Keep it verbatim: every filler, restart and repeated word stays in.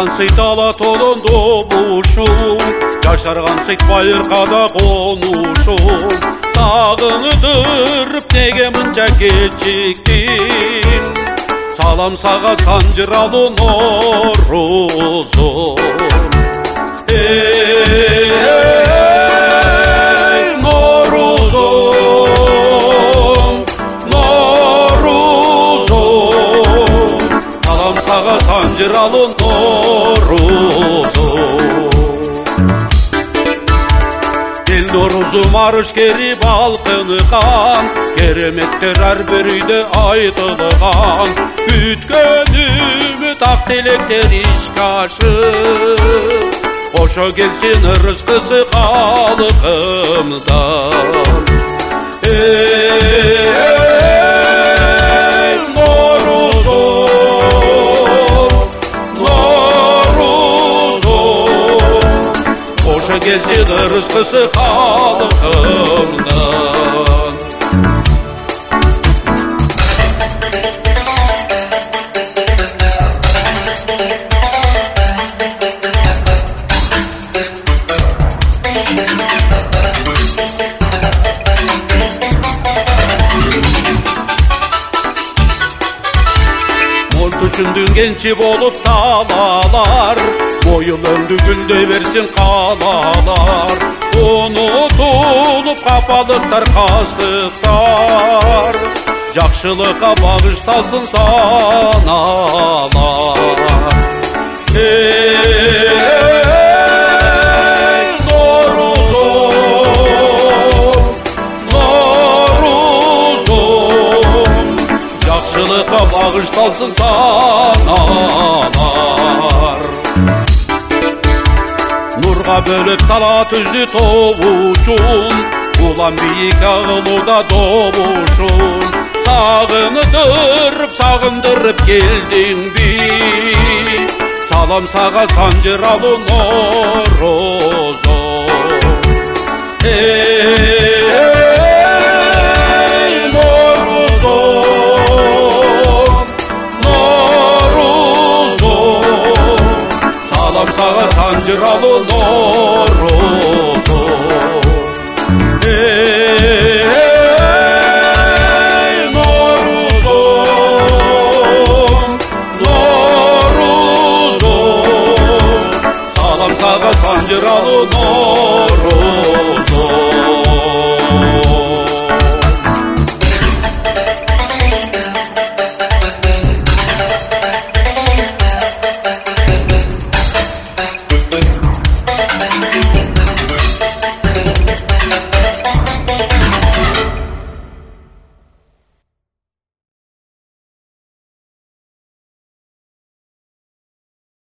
алған сый дала толын добушу, жашарған сый байырқада қонушу. Сағынытырып неге мұнша кечіктің, салам саға санжыралы Норозым. Ей, Норозым, Норозым, салам саға санжыралы Норозым. Ел Норозым арыш кері балқыныған, кереметтер әрбір үйде айтылған. Үткен үміт ақ тілектер ешқашып, қоша келсін ырысқысы халқымдан. Ей, Норозым, Норозым, қоша келсін ырысқысы халқымдан. Düşündün gençi bolup dağlar, boyun öndü gülde versin kalalar. Unutulup kapalıklar kazdıklar, jakşılığa bağıştasın sanalar. Ey, Norozım, Norozım, jakşılığa bağıştasın sanalar. Nurga bölüp dala tüzdü tovuçun, ulan biyik ağılıda doğuşun. Sağınıdırıp sağındırıp geldin bir, salam sağa sancıralı Norozum. Ey, Norozum, Norozum, salam sağa sancıralı Norozum.